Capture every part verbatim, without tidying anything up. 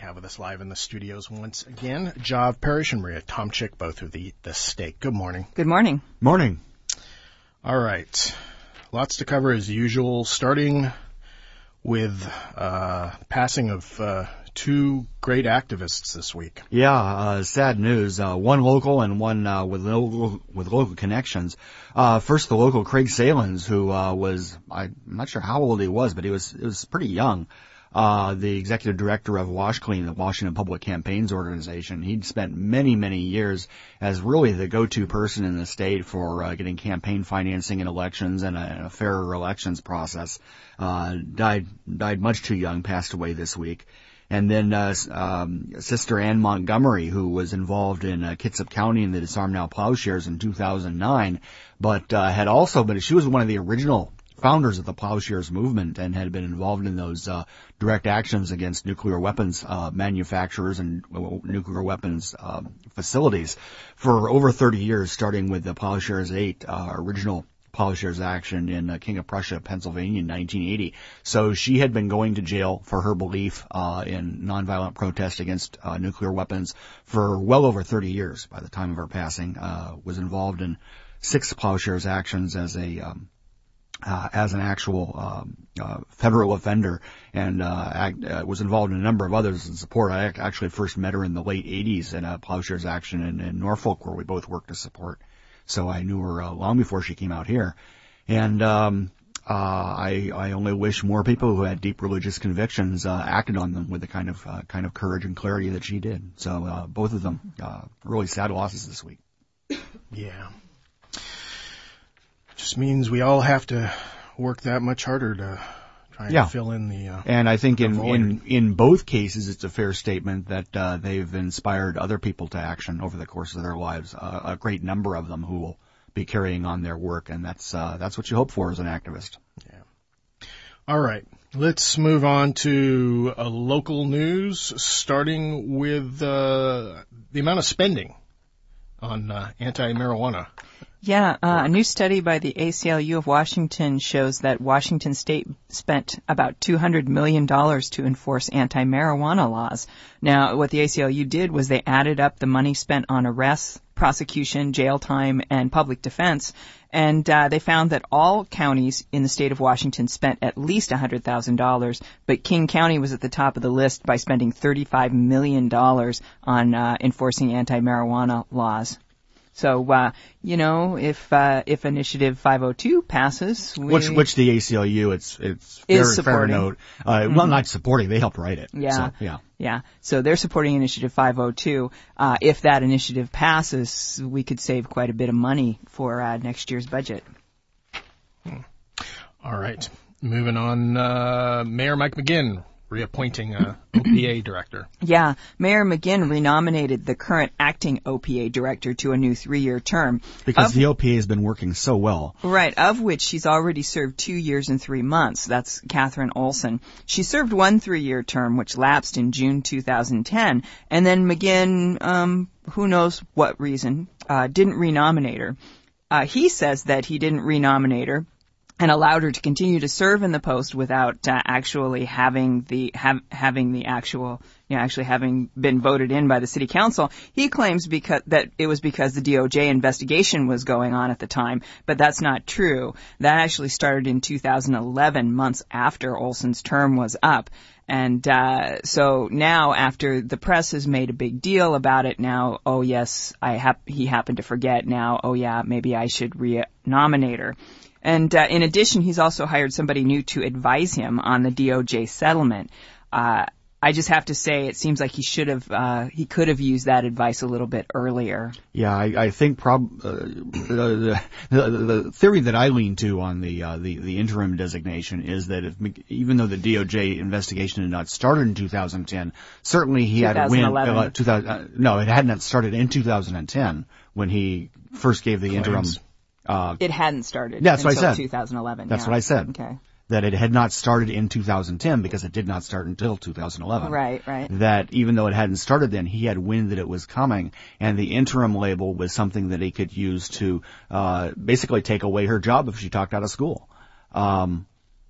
have with us live in the studios once again, Jav Parrish and Maria Tomchik, both of the, the Stake. Good morning. Good morning. Morning. All right. Lots to cover as usual, starting with uh passing of uh two great activists this week. Yeah, uh, sad news. Uh, one local and one uh, with local with local connections. Uh, first, the local Craig Salins, who uh, was I'm not sure how old he was, but he was he was pretty young. Uh, the executive director of WashClean, the Washington Public Campaigns Organization. He'd spent many, many years as really the go-to person in the state for uh, getting campaign financing in elections and a, and a fairer elections process. Uh, died died much too young, passed away this week. And then uh, um, Sister Ann Montgomery, who was involved in uh, Kitsap County in the Disarm Now Plowshares in two thousand nine, but uh, had also been, she was one of the original founders of the Plowshares movement and had been involved in those uh, direct actions against nuclear weapons uh, manufacturers and uh, nuclear weapons uh, facilities for over thirty years, starting with the Plowshares eight uh, original Plowshares action in uh, King of Prussia, Pennsylvania in nineteen eighty. So she had been going to jail for her belief uh, in nonviolent protest against uh, nuclear weapons for well over thirty years by the time of her passing. Uh, was involved in six Plowshares actions as a um, uh, as an actual um, uh, federal offender, and uh, act, uh, was involved in a number of others in support. I actually first met her in the late eighties in a Plowshares action in, in Norfolk, where we both worked to support. So I knew her uh, long before she came out here. And um, uh, I, I only wish more people who had deep religious convictions uh, acted on them with the kind of uh, kind of courage and clarity that she did. So uh, both of them uh, really sad losses this week. Yeah. Just means we all have to work that much harder to try and yeah. fill in the uh, And I think in, void. in, in both cases it's a fair statement that uh, they've inspired other people to action over the course of their lives, uh, a great number of them who will be carrying on their work, and that's uh, that's what you hope for as an activist. Yeah. All right. Let's move on to uh, local news, starting with uh, the amount of spending on uh, anti-marijuana. Yeah, uh, a new study by the A C L U of Washington shows that Washington State spent about two hundred million dollars to enforce anti-marijuana laws. Now, what the A C L U did was they added up the money spent on arrests, prosecution, jail time, and public defense, and uh, they found that all counties in the state of Washington spent at least one hundred thousand dollars, but King County was at the top of the list by spending thirty-five million dollars on uh, enforcing anti-marijuana laws. So, uh, you know, if uh, if Initiative five oh two passes, we which which the A C L U, it's it's fair, is fair supporting. note. Uh, Mm-hmm. Well, not supporting; they helped write it. Yeah, so, yeah, yeah. So they're supporting Initiative five oh two. Uh, if that initiative passes, we could save quite a bit of money for uh, next year's budget. Hmm. All right, moving on. Uh, Mayor Mike McGinn reappointing uh, O P A director. Yeah, Mayor McGinn renominated the current acting O P A director to a new three-year term. because of, the O P A has been working so well. Right, of which she's already served two years and three months. That's Catherine Olson. She served one three-year term, which lapsed in June two thousand ten, and then McGinn, um, who knows what reason, uh, didn't renominate her. Uh, he says that he didn't renominate her and allowed her to continue to serve in the post without uh, actually having the ha- having the actual, you know, actually having been voted in by the city council. He claims because that it was because the D O J investigation was going on at the time, but that's not true. That actually started in two thousand eleven, months after Olson's term was up. And uh so now, after the press has made a big deal about it, now, oh yes, I hap- he happened to forget. Now, oh yeah, maybe I should re-nominate her. And uh, in addition, he's also hired somebody new to advise him on the D O J settlement. Uh, I just have to say, it seems like he should have, uh, he could have used that advice a little bit earlier. Yeah, I, I think prob- uh, the, the, the theory that I lean to on the, uh, the the interim designation is that if even though the D O J investigation had not started in two thousand ten, certainly he had a win. Uh, two thousand, uh, no, it had not started in two thousand ten when he first gave the Claims. interim. Uh, it hadn't started. That's what I until said. two thousand eleven. That's yeah. what I said. Okay. That it had not started in two thousand ten because it did not start until two thousand eleven. Right, right. That even though it hadn't started then, he had wind that it was coming, and the interim label was something that he could use to uh basically take away her job if she talked out of school. Um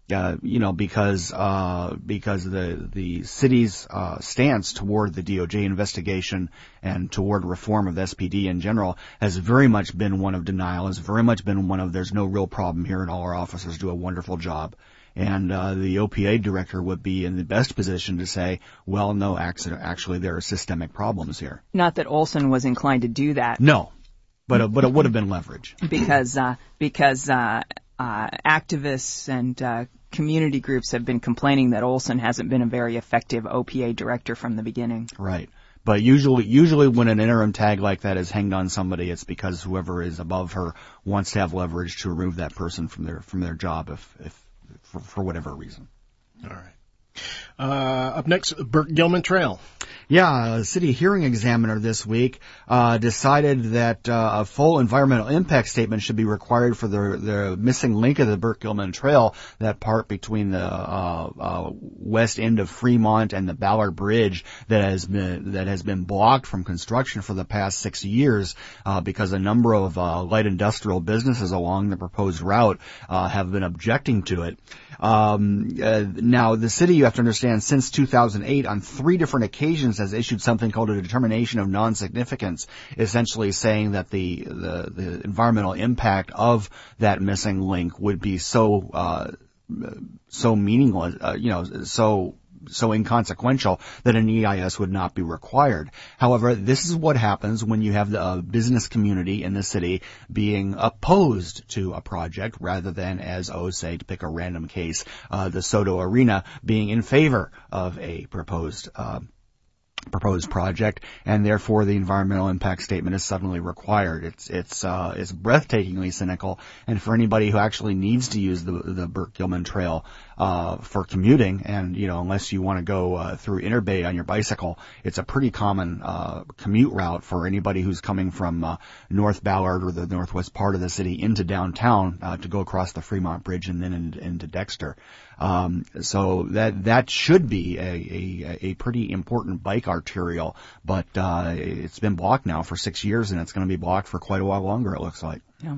Uh, you know, because uh, because the the city's uh, stance toward the D O J investigation and toward reform of S P D in general has very much been one of denial. Has very much been one of there's no real problem here, and all our officers do a wonderful job. And uh, the O P A director would be in the best position to say, well, no, actually there are systemic problems here. Not that Olson was inclined to do that. No, but uh, but it would have been leverage because uh, because uh, uh, activists and uh, community groups have been complaining that Olson hasn't been a very effective O P A director from the beginning. Right. But usually, usually when an interim tag like that is hanged on somebody, it's because whoever is above her wants to have leverage to remove that person from their from their job if if for, for whatever reason. All right. Uh, up next, Burke-Gilman Trail. Yeah, a city hearing examiner this week uh, decided that uh, a full environmental impact statement should be required for the the missing link of the Burke-Gilman Trail, that part between the uh, uh, west end of Fremont and the Ballard Bridge that has been that has been blocked from construction for the past six years uh, because a number of uh, light industrial businesses along the proposed route uh, have been objecting to it. Um, uh, now, the city, you have to understand, since two thousand eight, on three different occasions has issued something called a determination of non-significance, essentially saying that the, the, the environmental impact of that missing link would be so, uh, so meaningless, uh, you know, so, so inconsequential that an E I S would not be required. However, this is what happens when you have the uh, business community in the city being opposed to a project rather than, as O, say, to pick a random case, uh, the Soto Arena being in favor of a proposed uh proposed project, and therefore the environmental impact statement is suddenly required. It's it's uh, it's breathtakingly cynical, and for anybody who actually needs to use the the Burke-Gilman Trail uh, for commuting, and you know, unless you want to go uh, through Interbay on your bicycle, it's a pretty common uh, commute route for anybody who's coming from uh, North Ballard or the northwest part of the city into downtown uh, to go across the Fremont Bridge and then in, into Dexter. Um, so that that should be a, a, a pretty important bike arterial, but uh, it's been blocked now for six years, and it's going to be blocked for quite a while longer, it looks like. Yeah.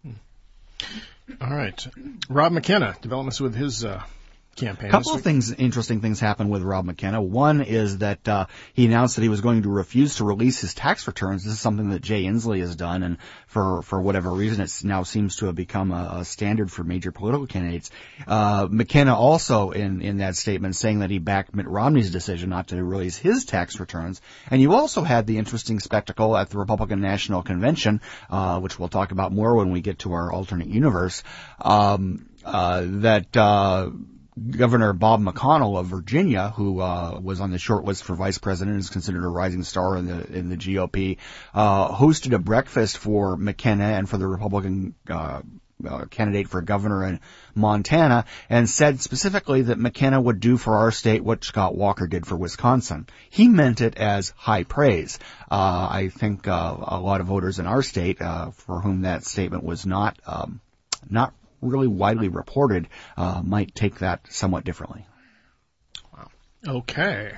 All right. Rob McKenna, developments with his uh, campaign. A couple of things, interesting things happened with Rob McKenna. One is that uh, he announced that he was going to refuse to release his tax returns. This is something that Jay Inslee has done, and for for whatever reason, it now seems to have become a, a standard for major political candidates. Uh, McKenna also, in, in that statement, saying that he backed Mitt Romney's decision not to release his tax returns. And you also had the interesting spectacle at the Republican National Convention, uh, which we'll talk about more when we get to our alternate universe, um, uh, that uh Governor Bob McConnell of Virginia, who uh, was on the short list for vice president, is considered a rising star in the in the G O P, uh, hosted a breakfast for McKenna and for the Republican uh, uh, candidate for governor in Montana, and said specifically that McKenna would do for our state what Scott Walker did for Wisconsin. He meant it as high praise. Uh, I think uh, a lot of voters in our state, uh, for whom that statement was not um, not really widely reported, uh, might take that somewhat differently. Wow. Okay.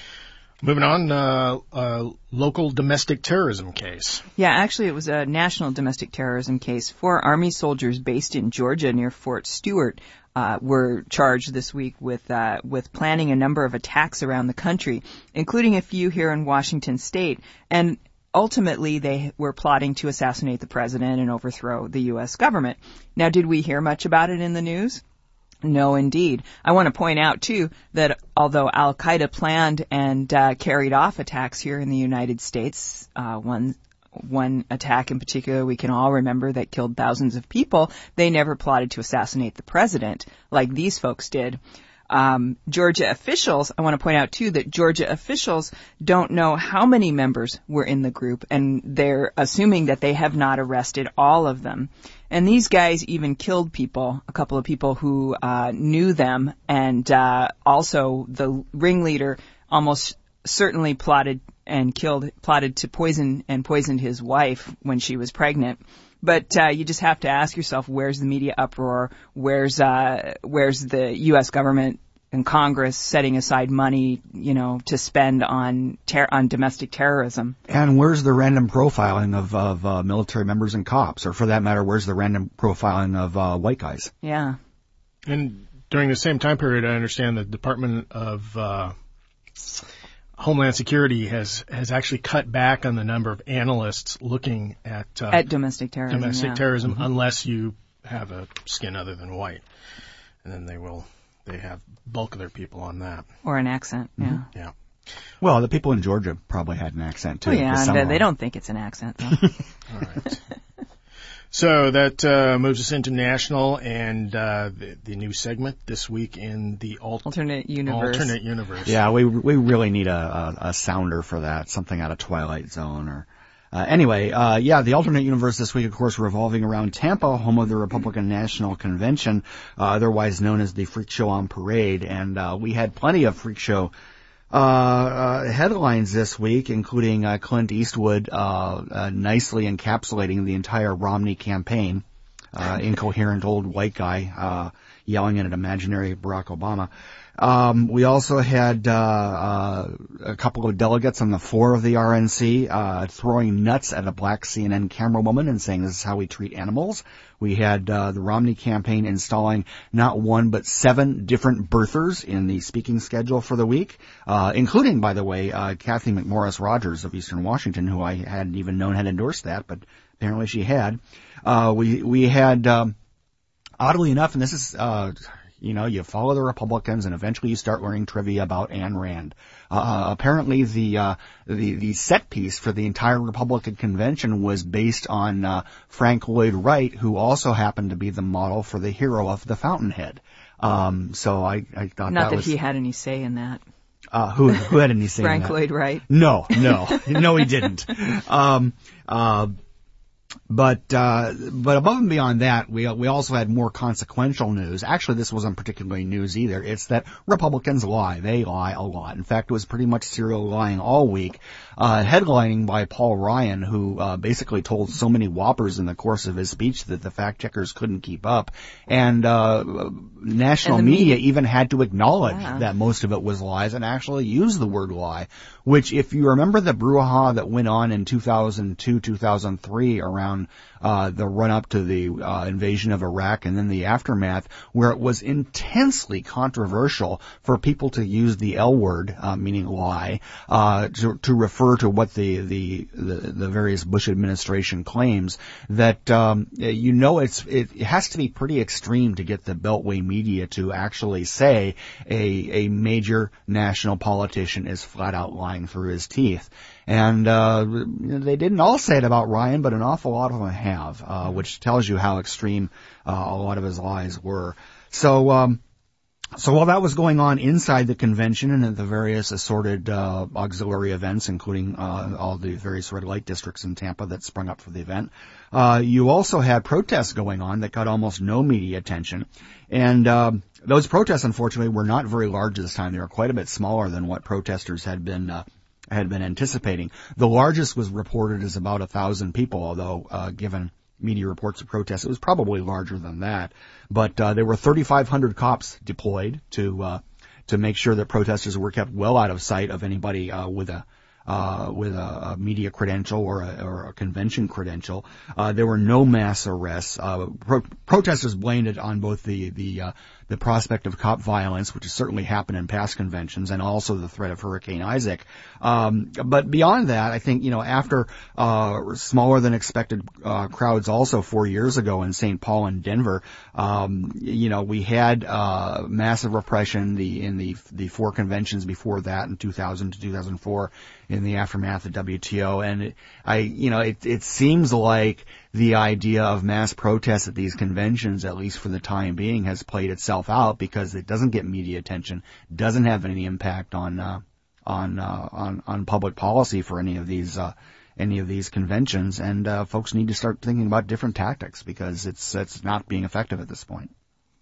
Moving on, uh, uh, local domestic terrorism case. Yeah, actually it was a national domestic terrorism case. Four Army soldiers based in Georgia near Fort Stewart uh, were charged this week with uh, with planning a number of attacks around the country, including a few here in Washington state. And ultimately, they were plotting to assassinate the president and overthrow the U S government. Now, did we hear much about it in the news? No, indeed. I want to point out, too, that although Al-Qaeda planned and uh, carried off attacks here in the United States, uh, one one attack in particular we can all remember that killed thousands of people, they never plotted to assassinate the president like these folks did. Um, Georgia officials, I want to point out, too, that Georgia officials don't know how many members were in the group, and they're assuming that they have not arrested all of them. And these guys even killed people, a couple of people who uh, knew them, and uh, also the ringleader almost certainly plotted and killed, plotted to poison and poisoned his wife when she was pregnant. But uh, you just have to ask yourself, where's the media uproar? Where's uh, where's the U S government and Congress setting aside money, you know, to spend on ter- on domestic terrorism? And where's the random profiling of of uh, military members and cops, or for that matter, where's the random profiling of uh, white guys? Yeah. And during the same time period, I understand the Department of uh, Homeland Security has has actually cut back on the number of analysts looking at uh, at domestic terrorism. Domestic yeah. terrorism, Mm-hmm. unless you have a skin other than white, and then they will they have bulk of their people on that. Or an accent. Mm-hmm. Yeah. Yeah. Well, the people in Georgia probably had an accent too. Oh, yeah, for some and uh, of they them. don't think it's an accent though. All right. So that uh, moves us into national and uh, the, the new segment this week in the al- Alternate universe. alternate universe. Yeah, we we really need a, a, a sounder for that, something out of Twilight Zone or. Uh, anyway, uh, yeah, the alternate universe this week, of course, revolving around Tampa, home of the Republican National Convention, uh, otherwise known as the Freak Show on Parade, and uh, we had plenty of Freak Show uh, uh headlines this week, including uh, Clint Eastwood uh, uh nicely encapsulating the entire Romney campaign, uh incoherent old white guy uh yelling at an imaginary Barack Obama. Um, we also had uh, uh, a couple of delegates on the floor of the R N C uh, throwing nuts at a black C N N camera woman and saying this is how we treat animals. We had uh, the Romney campaign installing not one but seven different birthers in the speaking schedule for the week, uh, including, by the way, uh, Kathy McMorris Rogers of Eastern Washington, who I hadn't even known had endorsed that, but apparently she had. Uh, we we had, um, oddly enough, and this is. Uh, You know, you follow the Republicans, and eventually you start learning trivia about Ayn Rand. Uh, apparently, the uh, the the set piece for the entire Republican convention was based on uh, Frank Lloyd Wright, who also happened to be the model for the hero of the Fountainhead. Um, so I, I thought Not that, that was he had any say in that. uh, who who had any say in Frank that? Lloyd Wright. No, no, no, he didn't. Um, uh, But uh, but above and beyond that, we we also had more consequential news. Actually, this wasn't particularly news either. It's that Republicans lie. They lie a lot. In fact, it was pretty much serial lying all week. Uh, headlining by Paul Ryan, who uh, basically told so many whoppers in the course of his speech that the fact checkers couldn't keep up, and uh, national And the media media- even had to acknowledge Yeah. that most of it was lies and actually use the word lie. Which, if you remember the brouhaha that went on in two thousand two, two thousand three around uh, the run-up to the uh, invasion of Iraq and then the aftermath, where it was intensely controversial for people to use the L word, uh, meaning lie, uh, to, to refer to what the, the, the, the various Bush administration claims, that, um, you know, it's, it has to be pretty extreme to get the Beltway media to actually say a, a major national politician is flat out lying through his teeth. And uh they didn't all say it about Ryan, but an awful lot of them have, uh, which tells you how extreme uh, a lot of his lies were. So, um, so while that was going on inside the convention and at the various assorted uh, auxiliary events, including uh, all the various red light districts in Tampa that sprung up for the event, uh, you also had protests going on that got almost no media attention. And uh, those protests, unfortunately, were not very large this time. They were quite a bit smaller than what protesters had been uh, had been anticipating. The largest was reported as about a thousand people, although uh, given media reports of protests, it was probably larger than that. But uh, there were thirty-five hundred cops deployed to uh, to make sure that protesters were kept well out of sight of anybody uh, with a uh, with a, a media credential or a, or a convention credential. Uh, there were no mass arrests. Uh, pro- protesters blamed it on both the the uh, the prospect of cop violence, which has certainly happened in past conventions, and also the threat of Hurricane Isaac. Um, but beyond that, I think, you know, after uh, smaller than expected uh, crowds also four years ago in Saint Paul and Denver, um, you know, we had uh, massive repression the in the the four conventions before that in two thousand to two thousand four in the aftermath of W T O, and it, I, you know, it it seems like the idea of mass protests at these conventions, at least for the time being, has played itself out because it doesn't get media attention, doesn't have any impact on uh, on uh, on on public policy for any of these uh, any of these conventions, and uh, folks need to start thinking about different tactics because it's it's not being effective at this point.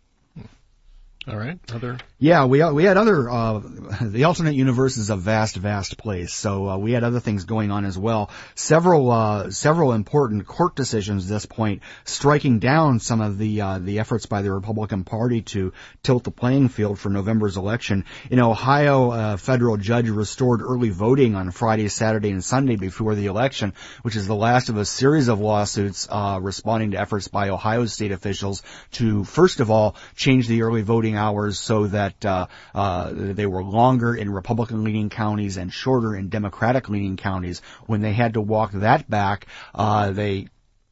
All right. Other. Yeah, we we had other. Uh, the alternate universe is a vast, vast place, so uh, we had other things going on as well. Several uh, several important court decisions at this point, striking down some of the uh, the efforts by the Republican Party to tilt the playing field for November's election. In Ohio, a federal judge restored early voting on Friday, Saturday, and Sunday before the election, which is the last of a series of lawsuits uh, responding to efforts by Ohio state officials to, first of all, change the early voting voting hours so that uh, uh, they were longer in Republican-leaning counties and shorter in Democratic-leaning counties. When they had to walk that back, uh, they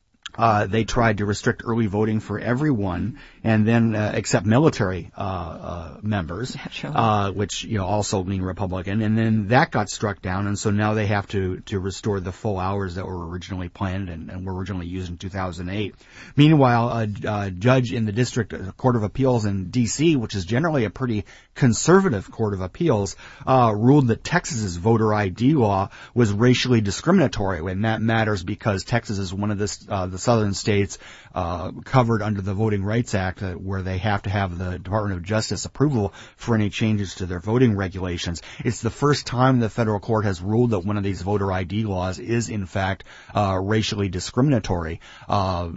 Uh, they tried to restrict early voting for everyone, and then uh, except military uh, uh, members, uh, which you know also lean Republican, and then that got struck down, and so now they have to to restore the full hours that were originally planned and, and were originally used in two thousand eight. Meanwhile, a, a judge in the District Court of Appeals in D C, which is generally a pretty conservative court of appeals, uh, ruled that Texas's voter I D law was racially discriminatory, and that matters because Texas is one of the uh, the southern states uh, covered under the Voting Rights Act, uh, where they have to have the Department of Justice approval for any changes to their voting regulations. It's the first time the federal court has ruled that one of these voter I D laws is, in fact, uh, racially discriminatory. Uh,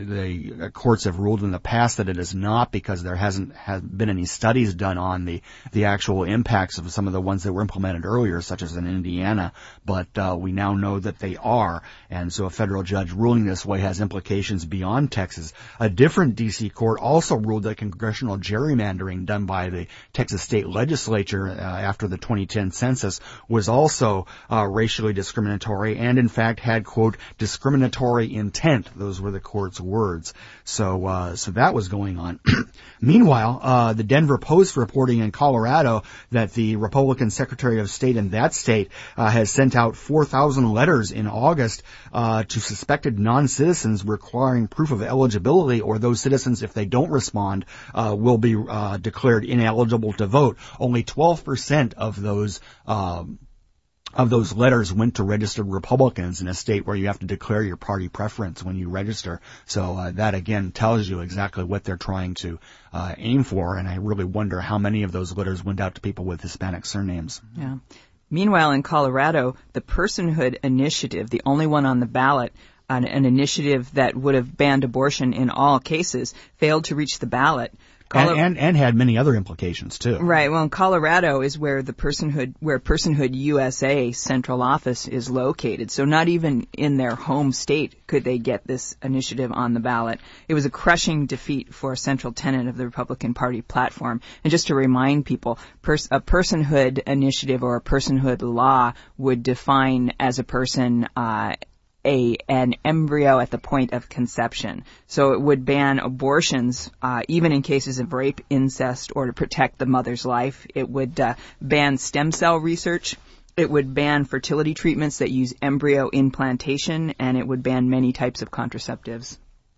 the courts have ruled in the past that it is not because there hasn't has been any studies done on the, the actual impacts of some of the ones that were implemented earlier, such as in Indiana, but uh, we now know that they are, and so a federal judge ruling this way has implications beyond Texas. A different D C court also ruled that congressional gerrymandering done by the Texas state legislature uh, after the twenty ten census was also uh, racially discriminatory and, in fact, had, quote, discriminatory intent. Those were the court's words. So, uh, so that was going on. Meanwhile, uh, the Denver Post reporting in Colorado that the Republican Secretary of State in that state uh, has sent out four thousand letters in August uh, to suspected non-citizens requiring proof of eligibility, or those citizens, if they don't respond, uh, will be uh, declared ineligible to vote. Only twelve percent of those um, of those letters went to registered Republicans in a state where you have to declare your party preference when you register. So uh, that, again, tells you exactly what they're trying to uh, aim for, and I really wonder how many of those letters went out to people with Hispanic surnames. Yeah. Meanwhile, in Colorado, the Personhood Initiative, the only one on the ballot, an, an initiative that would have banned abortion in all cases, failed to reach the ballot. And, and, and had many other implications, too. Right. Well, in Colorado is where the Personhood, where Personhood U S A central office is located. So not even in their home state could they get this initiative on the ballot. It was a crushing defeat for a central tenet of the Republican Party platform. And just to remind people, pers- a personhood initiative or a personhood law would define as a person, uh, a an embryo at the point of conception. So it would ban abortions, uh, even in cases of rape, incest, or to protect the mother's life. It would uh, ban stem cell research. It would ban fertility treatments that use embryo implantation, and it would ban many types of contraceptives.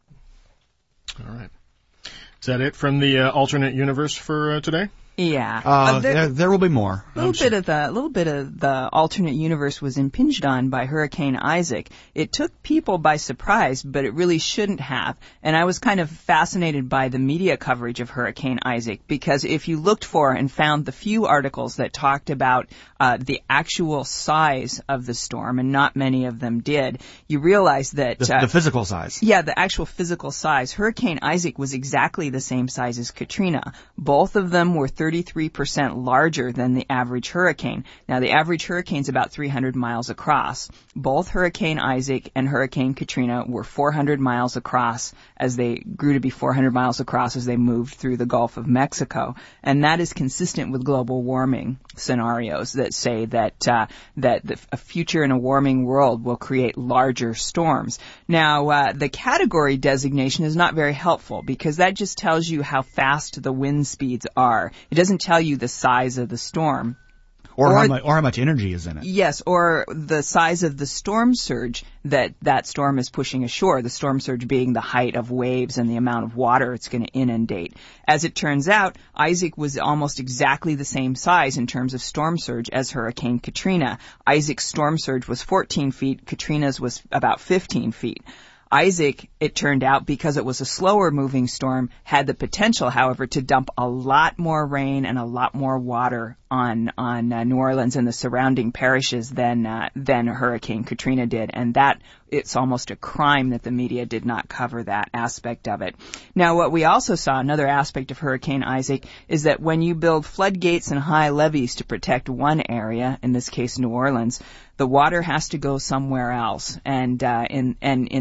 All right. Is that it from the uh, alternate universe for uh, today? Yeah, uh, uh, there, there, there will be more. A little bit of the, little bit of the alternate universe was impinged on by Hurricane Isaac. It took people by surprise, but it really shouldn't have. And I was kind of fascinated by the media coverage of Hurricane Isaac, because if you looked for and found the few articles that talked about uh, the actual size of the storm, and not many of them did, you realize that the, uh, the physical size. Yeah, the actual physical size. Hurricane Isaac was exactly the same size as Katrina. Both of them were thirty-three percent larger than the average hurricane. Now, the average hurricane's about three hundred miles across. Both Hurricane Isaac and Hurricane Katrina were four hundred miles across as they grew to be four hundred miles across as they moved through the Gulf of Mexico. And that is consistent with global warming scenarios that say that uh, that the, a future in a warming world will create larger storms. Now, uh, the category designation is not very helpful because that just tells you how fast the wind speeds are. It doesn't tell you the size of the storm. Or, or, how much, or how much energy is in it. Yes, or the size of the storm surge that that storm is pushing ashore, the storm surge being the height of waves and the amount of water it's going to inundate. As it turns out, Isaac was almost exactly the same size in terms of storm surge as Hurricane Katrina. Isaac's storm surge was fourteen feet, Katrina's was about fifteen feet. Isaac, it turned out, because it was a slower moving storm, had the potential, however, to dump a lot more rain and a lot more water on on uh, New Orleans and the surrounding parishes than uh, than Hurricane Katrina did, and that it's almost a crime that the media did not cover that aspect of it. Now, what we also saw, another aspect of Hurricane Isaac, is that when you build floodgates and high levees to protect one area, in this case New Orleans, the water has to go somewhere else, and uh, in and in this case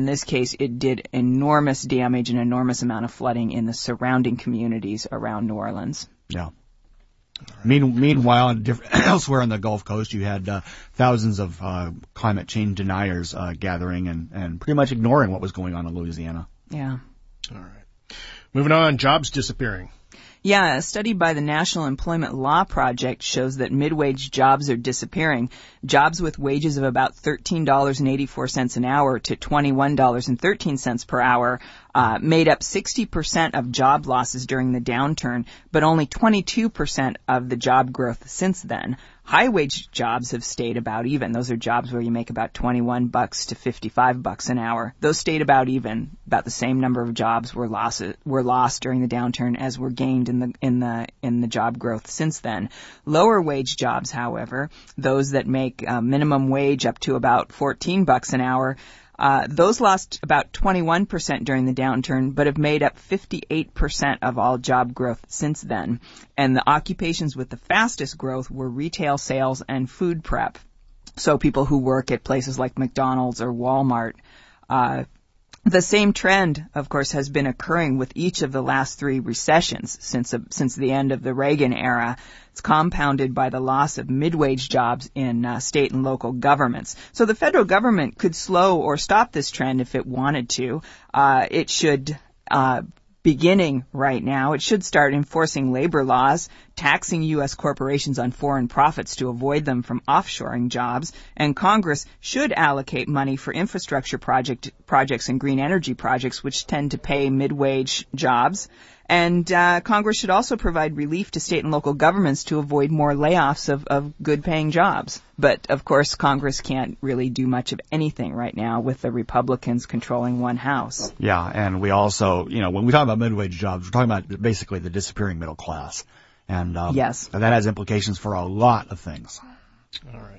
case, it did enormous damage and enormous amount of flooding in the surrounding communities around New Orleans. Yeah. Right. Mean, meanwhile, in different, elsewhere on the Gulf Coast, you had uh, thousands of uh, climate change deniers uh, gathering and, and pretty much ignoring what was going on in Louisiana. Yeah. All right. Moving on, jobs disappearing. Yeah, a study by the National Employment Law Project shows that mid-wage jobs are disappearing. Jobs with wages of about thirteen dollars and eighty-four cents an hour to twenty-one dollars and thirteen cents per hour uh, made up sixty percent of job losses during the downturn, but only twenty-two percent of the job growth since then. High-wage jobs have stayed about even. Those are jobs where you make about twenty-one bucks to fifty-five bucks an hour. Those stayed about even. About the same number of jobs were lost were lost during the downturn as were gained in the in the in the job growth since then. Lower-wage jobs, however, those that make uh, minimum wage up to about fourteen bucks an hour, Uh, those lost about twenty-one percent during the downturn, but have made up fifty-eight percent of all job growth since then. And the occupations with the fastest growth were retail sales and food prep. So people who work at places like McDonald's or Walmart. Uh, the same trend, of course, has been occurring with each of the last three recessions since, uh, since the end of the Reagan era. It's compounded by the loss of mid-wage jobs in uh, state and local governments. So the federal government could slow or stop this trend if it wanted to. Uh, it should, uh, beginning right now, it should start enforcing labor laws, taxing U S corporations on foreign profits to avoid them from offshoring jobs, and Congress should allocate money for infrastructure project, projects and green energy projects, which tend to pay mid-wage jobs. And uh, Congress should also provide relief to state and local governments to avoid more layoffs of, of good-paying jobs. But, of course, Congress can't really do much of anything right now with the Republicans controlling one house. Yeah, and we also, you know, when we talk about mid-wage jobs, we're talking about basically the disappearing middle class. And um, yes. that has implications for a lot of things. All right.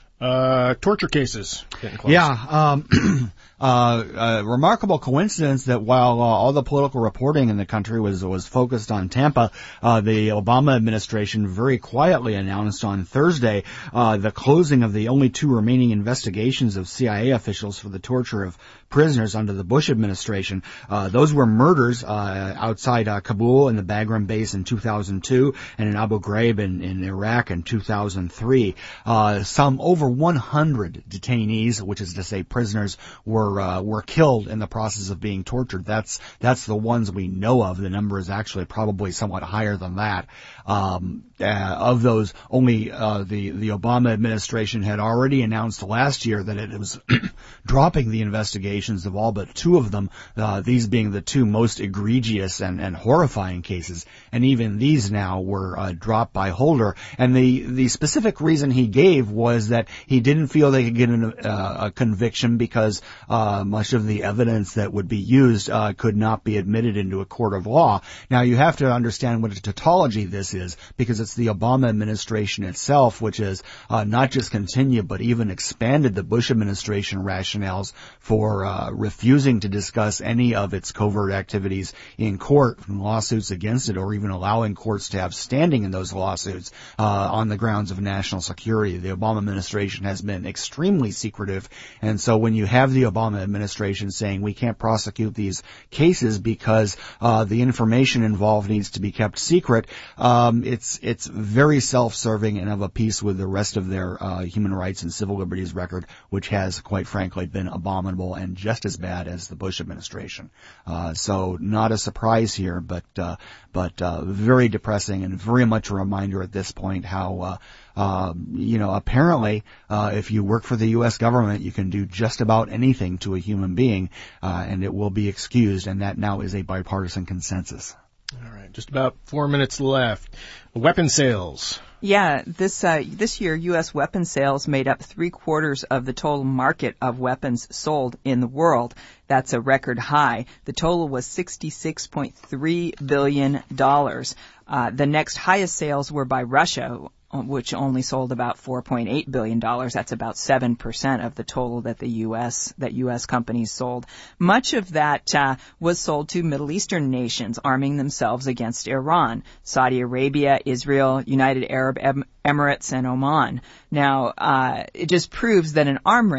Uh, torture cases getting close. Yeah, um, uh, a remarkable coincidence that while uh, all the political reporting in the country was was focused on Tampa, uh, the Obama administration very quietly announced on Thursday uh, the closing of the only two remaining investigations of C I A officials for the torture of prisoners under the Bush administration. Uh, those were murders uh, outside uh, Kabul and the Bagram base in two thousand two and in Abu Ghraib in, in Iraq in two thousand three. Uh, some over one hundred detainees, which is to say prisoners, were uh, were killed in the process of being tortured. That's that's the ones we know of. The number is actually probably somewhat higher than that. Um, uh, of those, only uh, the the Obama administration had already announced last year that it was dropping the investigations of all but two of them, uh, these being the two most egregious and, and horrifying cases. And even these now were uh, dropped by Holder. And the, the specific reason he gave was that he didn't feel they could get an, uh, a conviction because uh, much of the evidence that would be used uh, could not be admitted into a court of law. Now, you have to understand what a tautology this is, because it's the Obama administration itself which has uh, not just continued but even expanded the Bush administration rationales for uh, refusing to discuss any of its covert activities in court and lawsuits against it, or even allowing courts to have standing in those lawsuits uh, on the grounds of national security. The Obama administration has been extremely secretive, and so when you have the Obama administration saying we can't prosecute these cases because uh, the information involved needs to be kept secret, um, it's it's very self-serving and of a piece with the rest of their uh, human rights and civil liberties record, which has, quite frankly, been abominable and just as bad as the Bush administration. Uh, so not a surprise here, but uh, but uh, very depressing and very much a reminder at this point how uh, uh, you know apparently uh, if you work for the U S government, you can do just about anything to a human being, uh, and it will be excused, and that now is a bipartisan consensus. All right, just about four minutes left. Weapon sales. Yeah, this uh, this year, U S weapon sales made up three quarters of the total market of weapons sold in the world. That's a record high. The total was sixty-six point three billion dollars. Uh, the next highest sales were by Russia, which only sold about four point eight billion dollars. That's about seven percent of the total that the U S, that U S companies sold. Much of that uh, was sold to Middle Eastern nations arming themselves against Iran, Saudi Arabia, Israel, United Arab em- Emirates, and Oman. Now, uh, it just proves that an arm race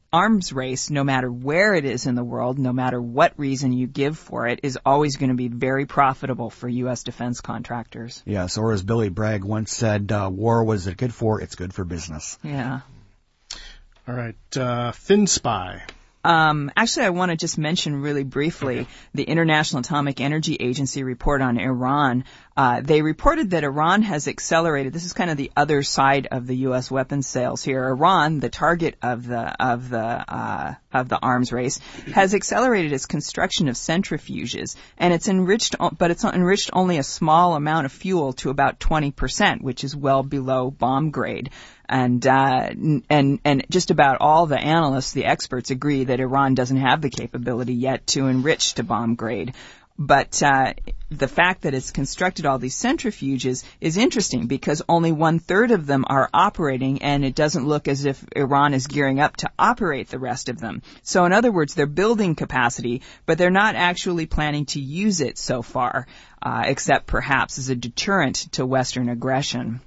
arms race, no matter where it is in the world, no matter what reason you give for it, is always going to be very profitable for U S defense contractors. Yes, or as Billy Bragg once said, uh, war was it good for? It's good for business. Yeah. All right, uh, FinSpy. Um, actually, I want to just mention really briefly okay. the International Atomic Energy Agency report on Iran. Uh, they reported that Iran has accelerated. This is kind of the other side of the U S weapons sales here. Iran, the target of the of the uh, of the arms race, has accelerated its construction of centrifuges, and it's enriched, but it's enriched only a small amount of fuel to about twenty percent, which is well below bomb grade. And, uh, and, and just about all the analysts, the experts agree that Iran doesn't have the capability yet to enrich to bomb grade. But, uh, the fact that it's constructed all these centrifuges is interesting because only one third of them are operating, and it doesn't look as if Iran is gearing up to operate the rest of them. So in other words, they're building capacity, but they're not actually planning to use it so far, uh, except perhaps as a deterrent to Western aggression.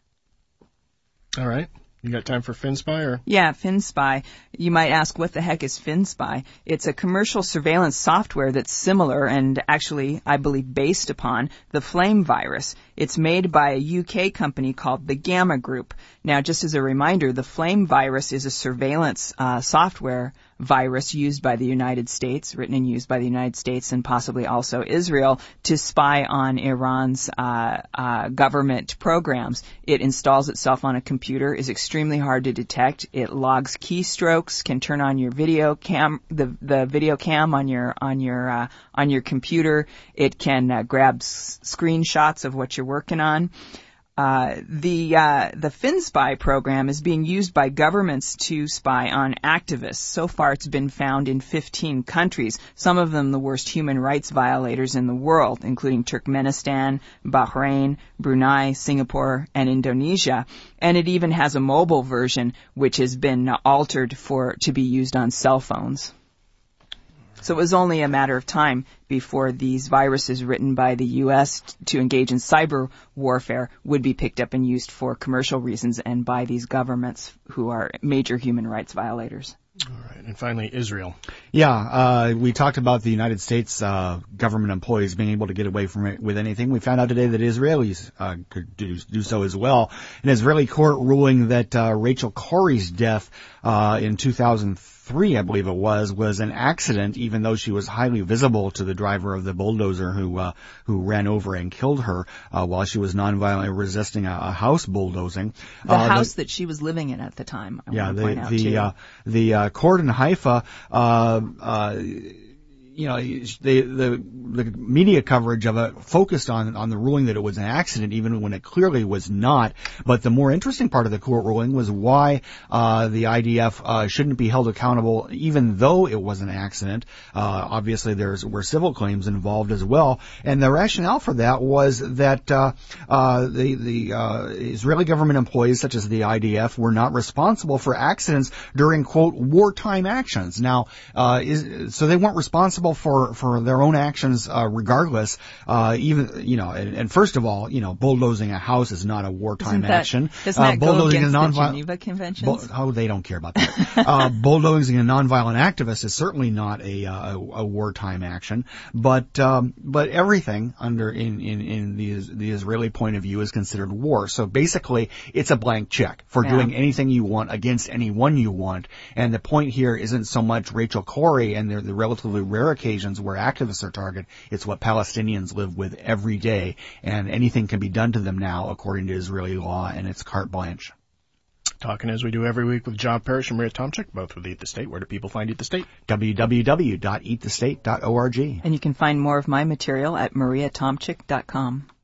All right. You got time for FinSpy? Or? Yeah, FinSpy. You might ask, what the heck is FinSpy? It's a commercial surveillance software that's similar and actually, I believe, based upon the Flame virus. It's made by a U K company called the Gamma Group. Now, just as a reminder, the Flame virus is a surveillance uh, software virus used by the United States, written and used by the United States and possibly also Israel, to spy on Iran's uh, uh, government programs. It installs itself on a computer, is extremely hard to detect. It logs keystrokes, can turn on your video cam, the the video cam on your on your uh, on your computer. It can uh, grab s- screenshots of what you're working on. Uh, the, uh, the FinSpy program is being used by governments to spy on activists. So far it's been found in fifteen countries, some of them the worst human rights violators in the world, including Turkmenistan, Bahrain, Brunei, Singapore, and Indonesia. And it even has a mobile version which has been altered for, to be used on cell phones. So it was only a matter of time before these viruses written by the U S to engage in cyber warfare would be picked up and used for commercial reasons and by these governments who are major human rights violators. All right. And finally, Israel. Yeah, uh, we talked about the United States uh, government employees being able to get away from it with anything. We found out today that Israelis uh, could do, do so as well. An Israeli court ruling that uh, Rachel Corrie's death uh, in two thousand three, I believe it was, was an accident, even though she was highly visible to the driver of the bulldozer who uh, who ran over and killed her uh, while she was nonviolently resisting a, a house bulldozing. The uh, house the, that she was living in at the time. I yeah, want to the point out the too. uh, the uh, court in Haifa. Uh, uh, You know, the, the, the media coverage of it focused on, on the ruling that it was an accident, even when it clearly was not. But the more interesting part of the court ruling was why, uh, the I D F, uh, shouldn't be held accountable, even though it was an accident. Uh, obviously there's, were civil claims involved as well. And the rationale for that was that, uh, uh, the, the, uh, Israeli government employees, such as the I D F, were not responsible for accidents during, quote, wartime actions. Now, uh, is, so they weren't responsible for for their own actions uh, regardless, uh even you know and, and first of all, you know bulldozing a house is not a wartime Isn't that, action. Doesn't uh, that go against the Geneva Conventions? Bu- oh, they don't care about that. uh bulldozing a nonviolent activist is certainly not a uh, a, a wartime action, but um but everything under in in in the the Israeli point of view is considered war. So basically it's a blank check for yeah. doing anything you want against anyone you want. And the point here isn't so much Rachel Corrie and the, the relatively rare occasions where activists are targeted. It's what Palestinians live with every day, and anything can be done to them now according to Israeli law, and it's carte blanche. Talking as we do every week with John Parrish and Maria Tomczyk, both with Eat the State. Where do people find Eat the State? w w w dot eat the state dot org. And you can find more of my material at maria tomczyk dot com.